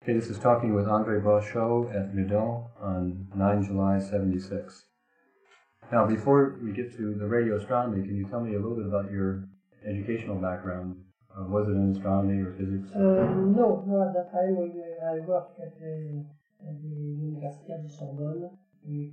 Okay, this is Talking with Andre Brachot at Meudon on 9 July 76. Now, before we get to the radio astronomy, can you tell me a little bit about your educational background? Was it in astronomy or physics? No, at that time I worked at the University of Sorbonne with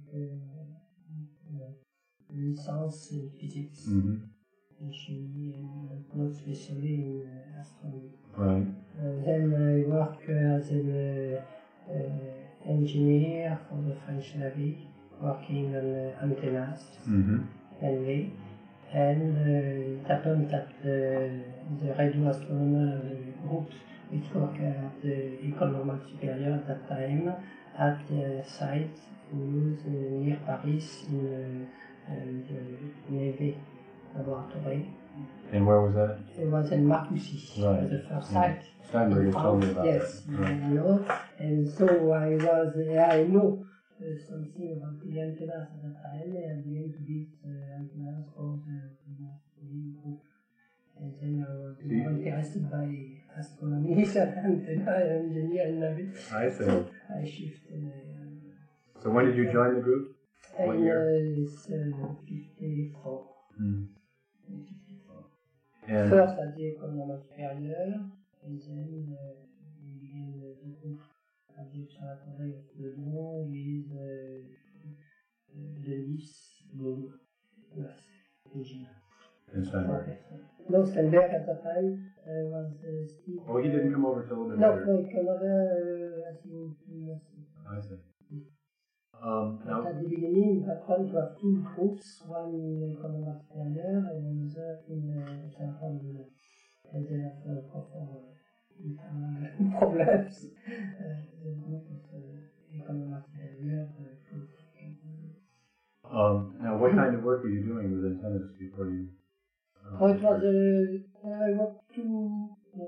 licence in physics, in chemie, and not especially in astronomy. Right. Then I worked as an engineer for the French Navy, working on antennas mainly. And it happened that the radio astronomer group which worked at the École Normale Supérieure at that time had a site used near Paris in the Navy laboratory. And where was that? It was in Marcoussis, right. The first site. Steinberg told me about yes, that. Right. I know. And so I know something about the antennas at the time, and we had to build antennas for the group. And then I was more interested by astronomy and antenna engineer in Navy. I see. So I shifted. So when did you join the group? What year? It's 54. 54. And First at the École Normale Supérieure, and then we began the group at the Observatory of Meudon with Denis Baum, engineer. in Steinberg. No, Steinberg at the time was still. Oh, he didn't come over till a little bit No, later. no, he came over, I think, 2 years. I see. But at the beginning, we had to have two groups, one in École Normale Supérieure and another in Observatory. And then after internal problems, the group of École Normale Supérieure now, what kind of work were you doing with antennas before you? it was I worked 2.5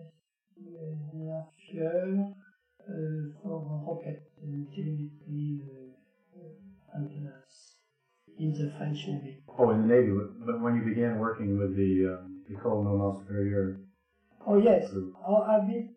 years for rocket telemetry antennas in the French Navy. Oh, in the Navy, but when you began working with the École Normale Supérieure. Oh yes, a bit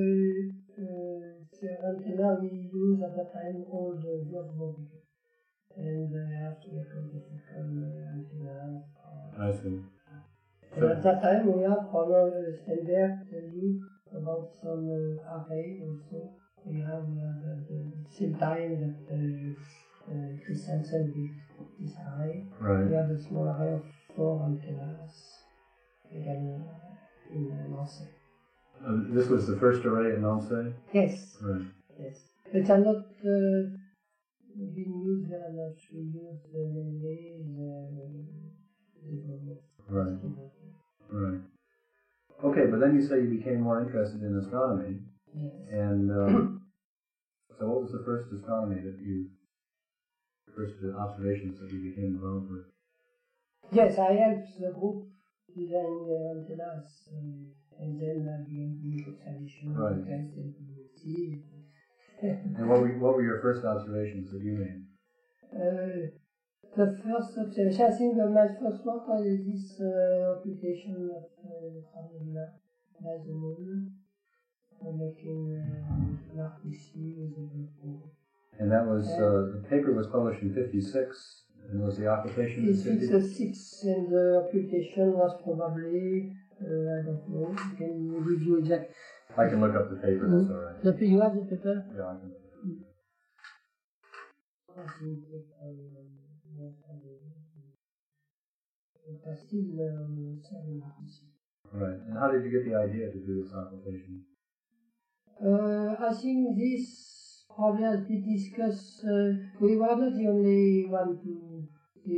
the antenna we use at the time all the Würzburg, and I have to make all the different antennas. I see. And at that time we have from Steinberg tell you about some array also. We have the same time that Christensen built this array. Right. We have a small array of 4 antennas again in Nancy. This was the first array at Nancy? Yes. Right. Yes. But I'm not being used very much. We use mainly the Right. Right. Okay, but then you say you became more interested in astronomy. Yes. And so what was the first astronomy first observations that you became involved with? Yes, I helped the group design antennas, and then I began to make observations, Right. test and see. And what were your first observations that you made? The first observation, I think my first work was this occultation of the Nebula by the moon, making Marcoussis with the GoPro. And that was, the paper was published in 56, and was the occultation in 50? 56, and the occultation was probably, I don't know, I can give you exact. I can look up the paper, that's all right. You have the paper? Yeah, I can look it up. Right. And how did you get the idea to do this occultation? I think this probably has been discussed. We were not the only one to.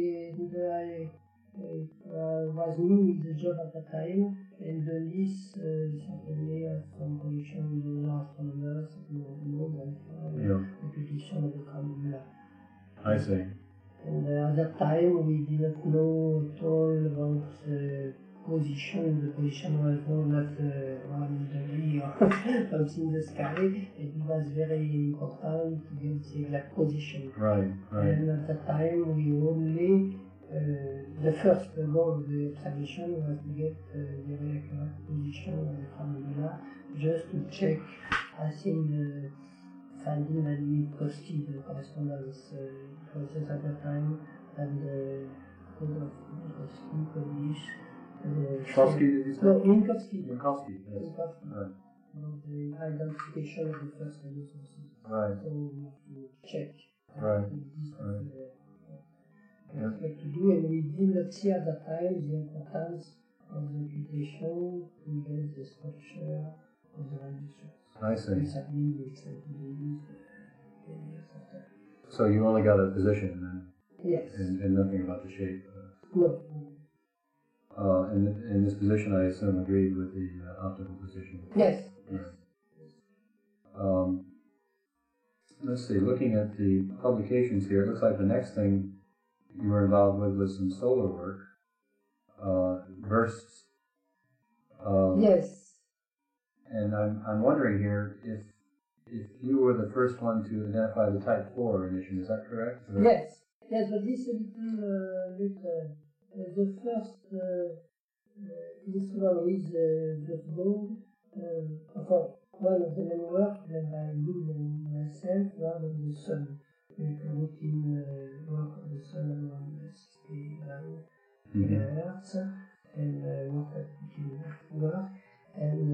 I was new in the job at the time, and the list certainly has some connection with the astronomers who know that occultation of the Nebula. I see. And at that time, we did not know at all about the position. The position was not 1 degree or something in the sky. It was very important to get the exact position. Right, right. And at that time, we only the first goal of the observation was to get the very accurate position of the formula, just to check, I think, the finding that Minkowski, the correspondence, process at the time, and the code of Minkowski published. Minkowski, did you say? No, Minkowski. Minkowski, yes. Minkowski. Right. The identification of the first radio sources. Right. So we have to check. Right. This Right. what to do, and we did not see at that time the importance of the computation to get the structure of the radio I see. This had been extensively used 10 years after. So you only got a position then? Yes. And nothing about the shape? No. And this position, I assume, agreed with the optical position? Yes. Right. Let's see, looking at the publications here, it looks like the next thing you were involved with was some solar work, bursts. Yes. And I'm wondering here if you were the first one to identify the Type 4 emission, is that correct? Or? Yes. Yes, but this is a little the first instrument with the bone one of the main work that I do myself was on the sun. Routine work on the sun around 69 megahertz and work at routine work. And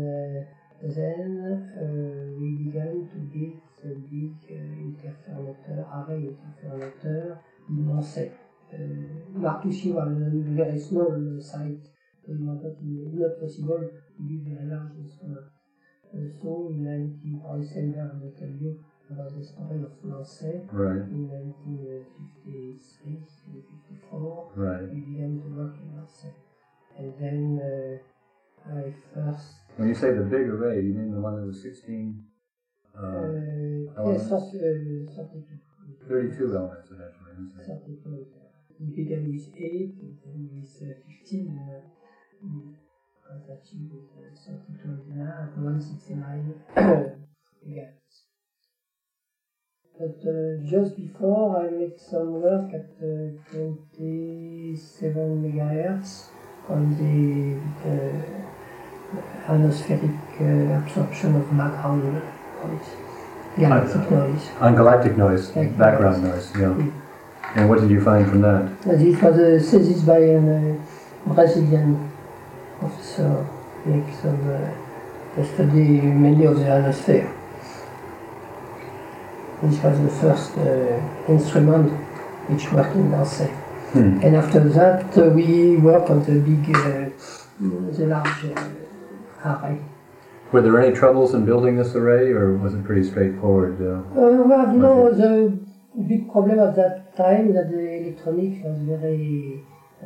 then we began to build the big array interferometer in Nancy. Marcoussis was a very small site, so it was not possible to build very large instruments. So in 1947, I will tell you about the story of Nancy. Right. In 1953, 54, right. We began to work in Nancy. And then I first... When you say the big array, you mean the one that was 16 elements? Yes, 32. 32 elements, actually. 32. It began with 8, and then with 15, was achieved with 32 and a half, 169 megahertz. But just before, I made some work at 27 megahertz on the atmospheric absorption of background noise, galactic noise. On galactic noise, background noise, yeah. And what did you find from that? It was a thesis by a Brazilian professor, makes a study mainly of the atmosphere. This was the first instrument which worked in Nancy. And after that, we worked on the big, the large array. Were there any troubles in building this array, or was it pretty straightforward? Well, no, the big problem at that time that the electronics was very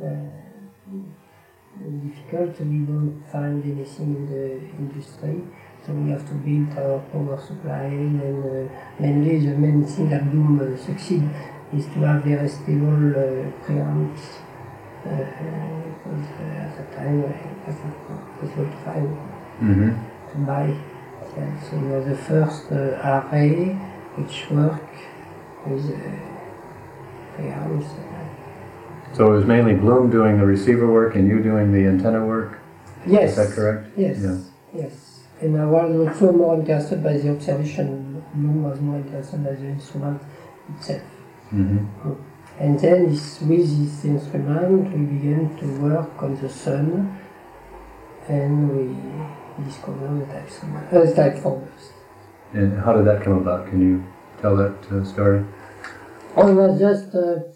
difficult. We don't find anything in the industry, so we have to build our power supply, and mainly the main thing that Bloom succeed is to have very stable preamps, because at the time it was not possible to find, to buy. Yeah, so it was the first array which worked with preamps. So it was mainly Bloom doing the receiver work and you doing the antenna work? Yes. Is that correct? Yes. Yeah. Yes. And I was also more interested by the observation. Bloom was more interested by the instrument itself. And then with this instrument we began to work on the sun, and we discovered the type 4 burst. And how did that come about? Can you tell that story? It was just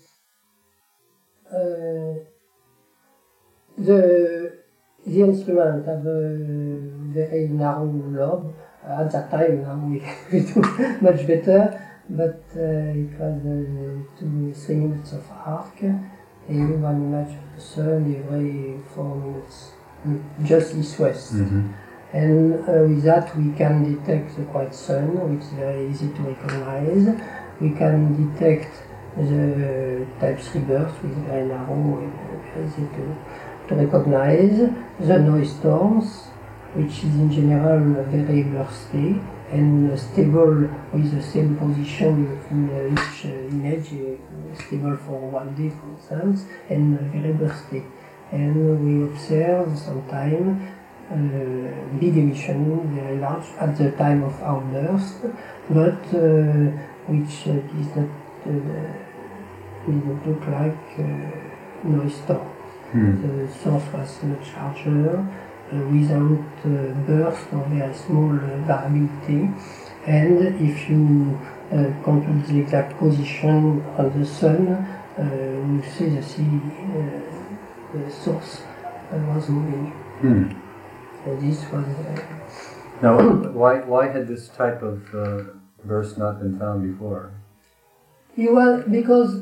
the instrument had a very narrow lobe. At that time, now we do much better, but it was 2-3 minutes of arc, every 1 image of the sun every 4 minutes, just east-west. And with that we can detect the quiet sun, which is very easy to recognize. We can detect the type 3 burst, which is very narrow and very easy to recognize. The noise storms, which is in general very bursty, and stable with the same position in each image, stable for 1 day, for instance, and very bursty. And we observe sometimes big emission, very large, at the time of outburst, but which didn't look like noise storm. The source was much larger, without burst or very small variability. And if you compute the exact position of the sun, you see the source was moving. And this was... Now, why had this type of burst not been found before? Well, because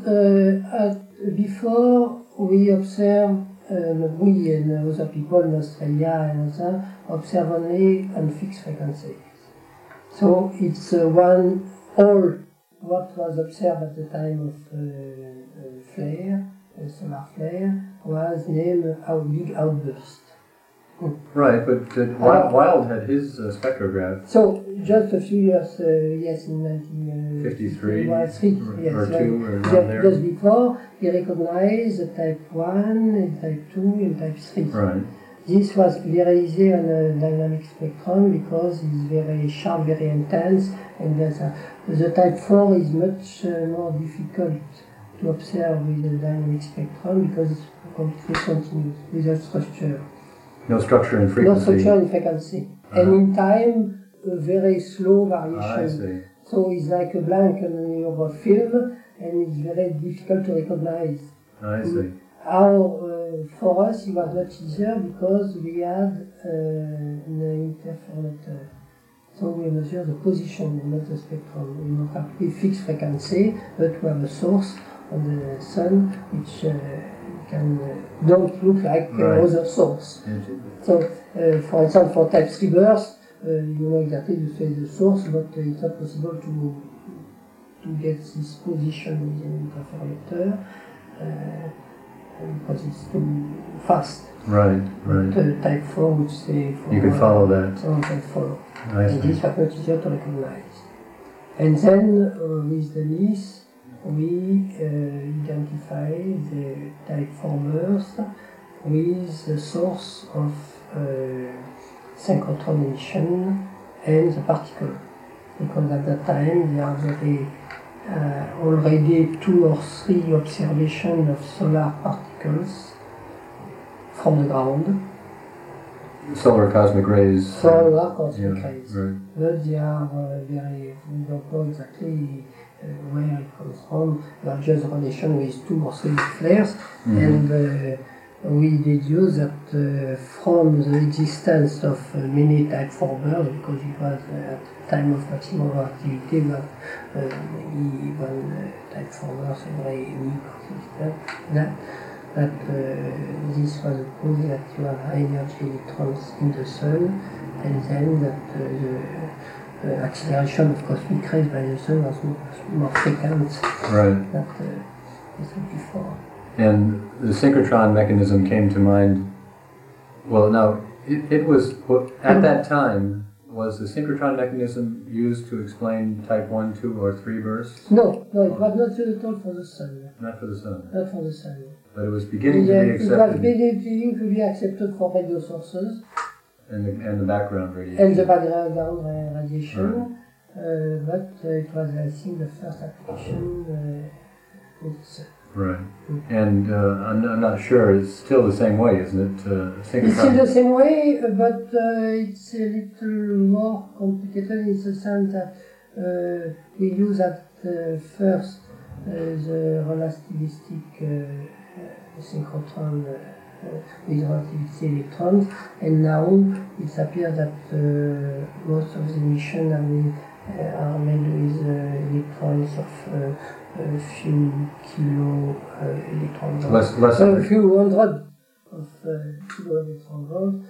before we observed, we and other people in Australia and others observe only on fixed frequencies. So it's all what was observed at the time of flare, solar flare, was named big outburst. Right, but Wild had his spectrograph. So just a few years, yes, in 1953, yes, or 2 or around there. Just before, he recognized the type 1, and type 2, and type 3. Right. This was very easy on a dynamic spectrum because it's very sharp, very intense, and the type 4 is much more difficult to observe with the dynamic spectrum because it's completely continuous, without structure. No structure and frequency. No structure and frequency. And in time, a very slow variation. I see. So it's like a blank on your film, and it's very difficult to recognize. I see. For us, it was much easier because we had an interferometer. So we measure the position, not the spectrum. We don't have a fixed frequency, but we have a source on the sun which don't look like other source. So, for example, for type 3 burst, you know exactly you say the source, but it's not possible to get this position with an interferometer because it's too fast. Right. But type 4, which say for you can follow that. Type 4. I see. And this was much easier to recognize. And then with the LIS, we identify the type 4 burst with the source of synchrotron emission and the particle. Because at that time there are already 2 or 3 observations of solar particles from the ground. Solar cosmic rays. Solar cosmic rays. Right. But they are we don't know exactly where it comes from. We have just relation with 2 or 3 flares, and we deduce that from the existence of many type 4 bursts, because it was at the time of maximum activity, but maybe one type 4 burst every week or something, that this was a proof that you have high energy electrons in the sun, and then that the acceleration of cosmic rays by the sun was more frequent than before. And the synchrotron mechanism came to mind. Well, now, it was, at that time, was the synchrotron mechanism used to explain type 1, 2, or 3 bursts? No, it was not at all for the sun. Not for the sun. Not for the sun. But it was beginning to be accepted. It was beginning to be accepted for radio sources. And the background radiation. And the background radiation. Right. But it was, I think, the first application with the sun. Right. And I'm not sure, it's still the same way, isn't it? It's still the same way, but it's a little more complicated in the sense that we use at first the relativistic synchrotron with relativity electrons, and now it appears that most of the emissions are made with electrons of a few kilo electron volts. A few hundred of kilo electron volts,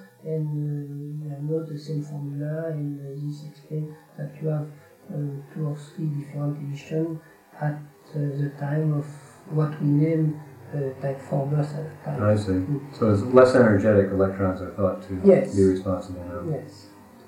and we know the same formula, and this explains that you have 2 or 3 different emissions at the time of what we name type 4 burst at the time. I see. So it's less energetic electrons are thought to be responsible now. Yes.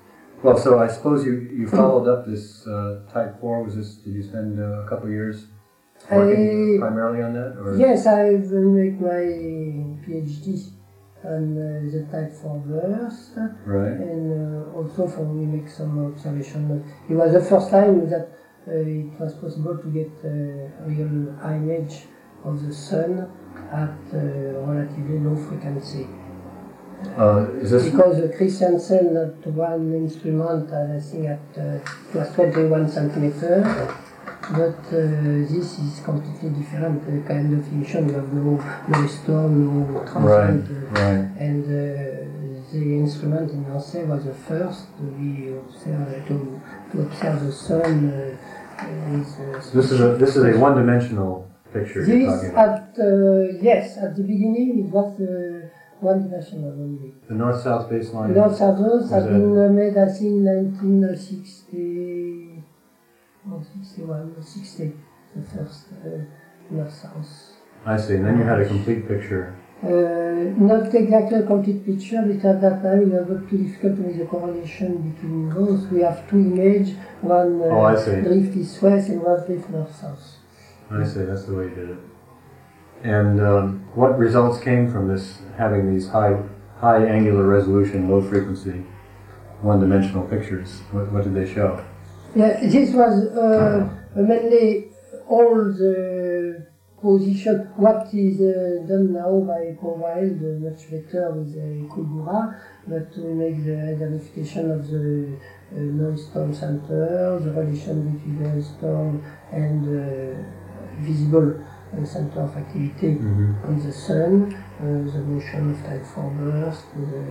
Well, so I suppose you followed up this Type 4. Did you spend a couple of years working primarily on that? Or? Yes, I make my PhD on the Type 4 burst. Right. And also for me make some observation. It was the first time that it was possible to get a real image of the sun at relatively low frequency. Because Christiansen had one instrument, I think it was 21 centimeters, but this is completely different kind of emission. You have no storm, no transient, right. And the instrument in Nancy was the first to observe the sun. This is a one-dimensional picture you're talking about. Yes, at the beginning it was one-dimensional only. The north-south baseline? The north-south has been made, I think, 1960, or 61, or 60, the first north-south. I see, and then you had a complete picture. Not exactly a complete picture, because at that time it was too difficult to make the correlation between those. We have two images, one drift east-west and one drift north-south. I see, that's the way you did it. And what results came from this, having these high angular resolution, low frequency, one-dimensional pictures? What did they show? Yeah, this was mainly all the position. What is done now by Powell, much better with Kubura, but we make the identification of the noise storm center, the relation between the storm and visible center of activity on the sun, the motion of Type 4 burst,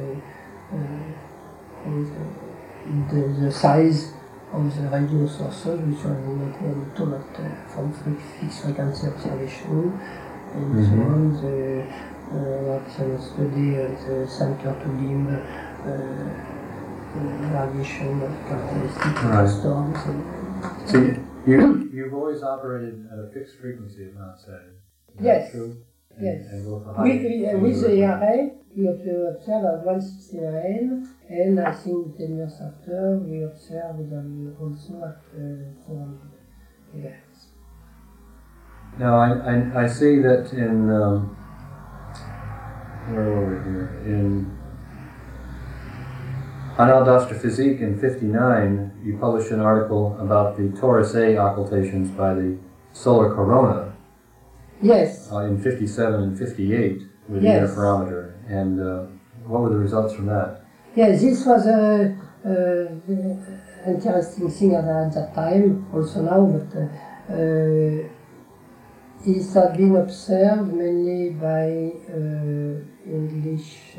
the size of the radio sources, which are not from fixed frequency observation, and so on. The study of the center to limb variation of characteristics of storms. See, you've always operated at a fixed frequency at Mount Say. Is that true? Yes. And with the array, we observe at 169, and I think 10 years after, we observed them also at 400 MHz. Now, I see that in, where were we here? In Annales d'Astrophysique in 59, you published an article about the Taurus A occultations by the solar corona. Yes. In 57 and 58 with the interferometer. And what were the results from that? Yes, this was an interesting thing at that time, also now, but it had been observed mainly by English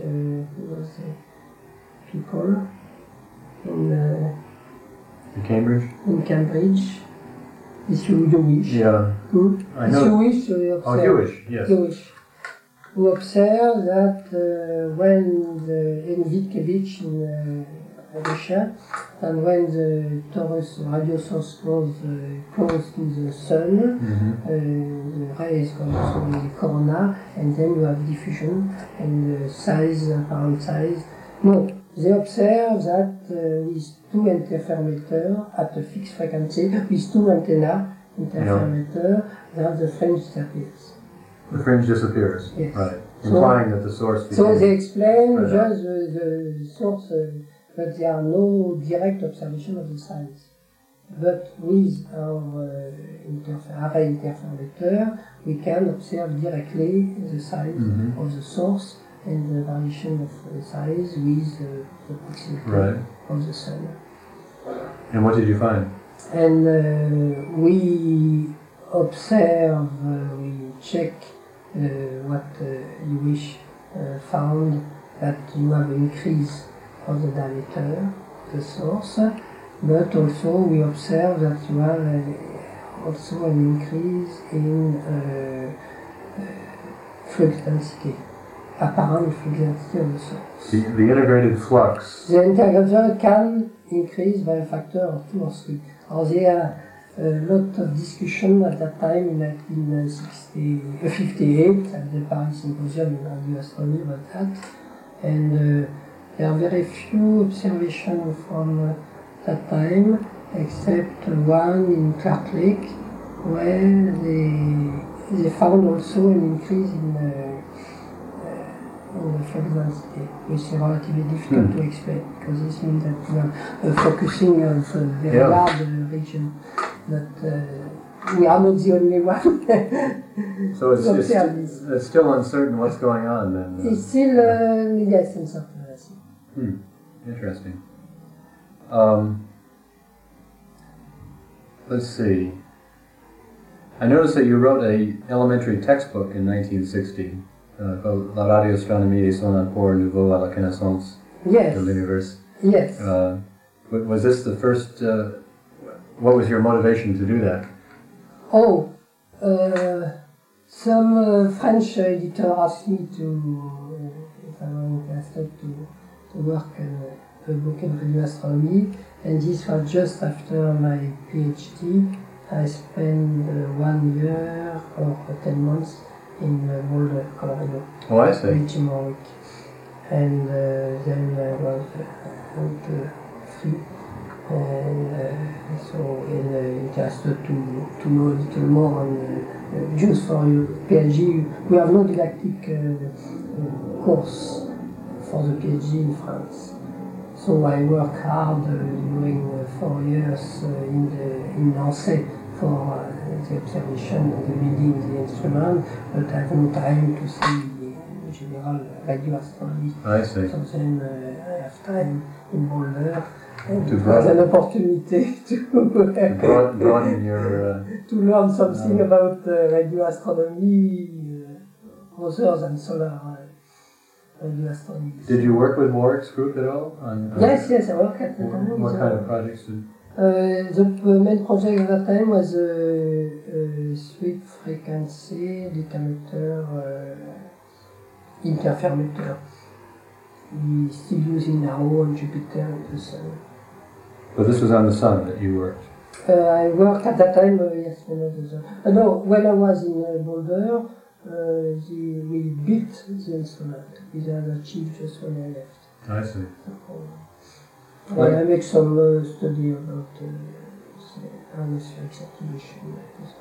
people in Cambridge? In Cambridge. If you wish. Yeah. I know. If you wish, we observe. Jewish, yes. Jewish. We observe that when the Envitkevich in Russia, and when the Taurus radio source goes close to the sun, the rays come through the corona, and then you have diffusion and size, apparent size. No, they observe that with two interferometers at a fixed frequency, with two antenna interferometers, that the fringe disappears. The fringe disappears, yes. Right. Implying that the source. So they explain just the source, but there are no direct observation of the size. But with our array interferometer, we can observe directly the size of the source and the variation of size with the proximity of the sun. And what did you find? And we observe, we check what you wish found that you have an increase of the diameter of the source, but also we observe that you have also an increase in flux density. Apparent flux density of the source. The integrated flux. The integrator can increase by a factor of 2 or 3. Or there are a lot of discussion at that time in 1958 at the Paris Symposium in radio astronomy about that. And there are very few observations from that time, except one in Clark Lake, where they found also an increase in the flux density, which is relatively difficult to explain, because this means that we are focusing on a very large region, but we are not the only one. So it's still uncertain what's going on then? It's still, yes, uncertain, I think. Interesting. Let's see. I noticed that you wrote an elementary textbook in 1960 called La radioastronomie et son apport nouveau à la connaissance de l'univers. Yes. Was this the first? What was your motivation to do that? Some French editor asked me if I were interested to work on a book in radioastronomy, and this was just after my PhD. I spent 1 year or 10 months in Boulder, Colorado. Oh, I see. Reaching Warwick. And then I was free. And so interested to know a little more on just for your PhD. We have no didactic course for the PhD in France. So I work hard during 4 years in Nancy for the observation and the building the instrument, but I have no time to see the general radio astronomy. I see. So then I have time in Boulder and to have an opportunity to broaden your to learn something about radio astronomy other than solar radio astronomy. Did you work with Warwick's group at all? Yes, I work at the time. What kind of projects did? The main project at that time was a sweep frequency determinator interferometer. We still using Arrow on Jupiter and the Sun. But this was on the Sun that you worked? I worked at that time, yes, no, when I was in Boulder, we built the instrument. It was achieved just when I left. I see. I make some study about atmospheric circulation.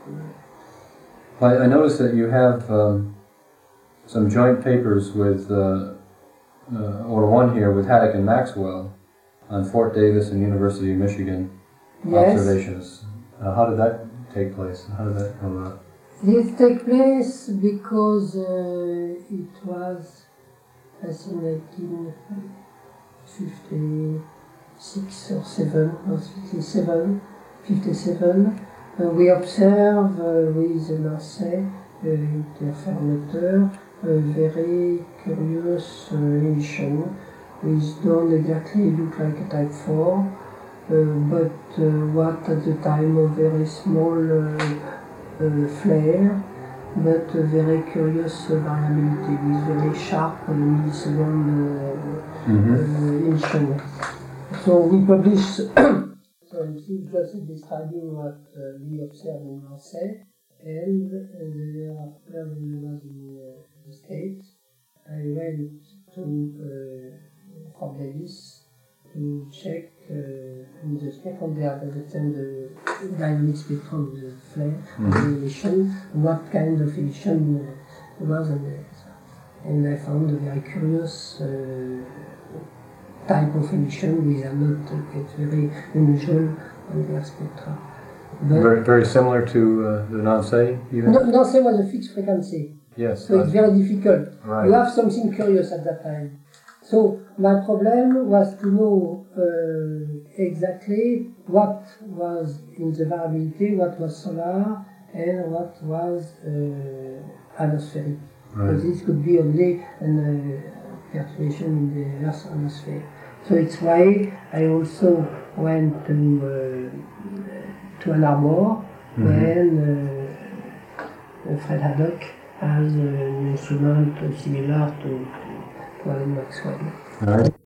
I noticed that you have some joint papers with, or one here with Haddock and Maxwell on Fort Davis and University of Michigan observations. How did that take place? How did that come about? This took place because it was, I think, 1956 or 7, or 57. We observe with an assay interferometer a very curious emission, which don't exactly look like a type 4, but what at the time a very small flare, but a very curious variability with very sharp millisecond emission. So we published, so this is just describing what we observed in Marseille, and thereafter when I was in the States, I went to Fort Davis to check in the spectrum they understand the dynamic spectrum of the flare, the emission, what kind of emission was on there. And I found a very curious type of emission which are not very unusual on their spectra. Very similar to the Nancy, even? No, Nancy was a fixed frequency. Yes. So it's very difficult. Right. You have something curious at that time. So my problem was to know exactly what was in the variability, what was solar, and what was atmospheric. Right. So this could be only a perturbation in the Earth's atmosphere. So it's why I also went to Ann Arbor when Fred Haddock has an instrument similar to Maxwell. All right.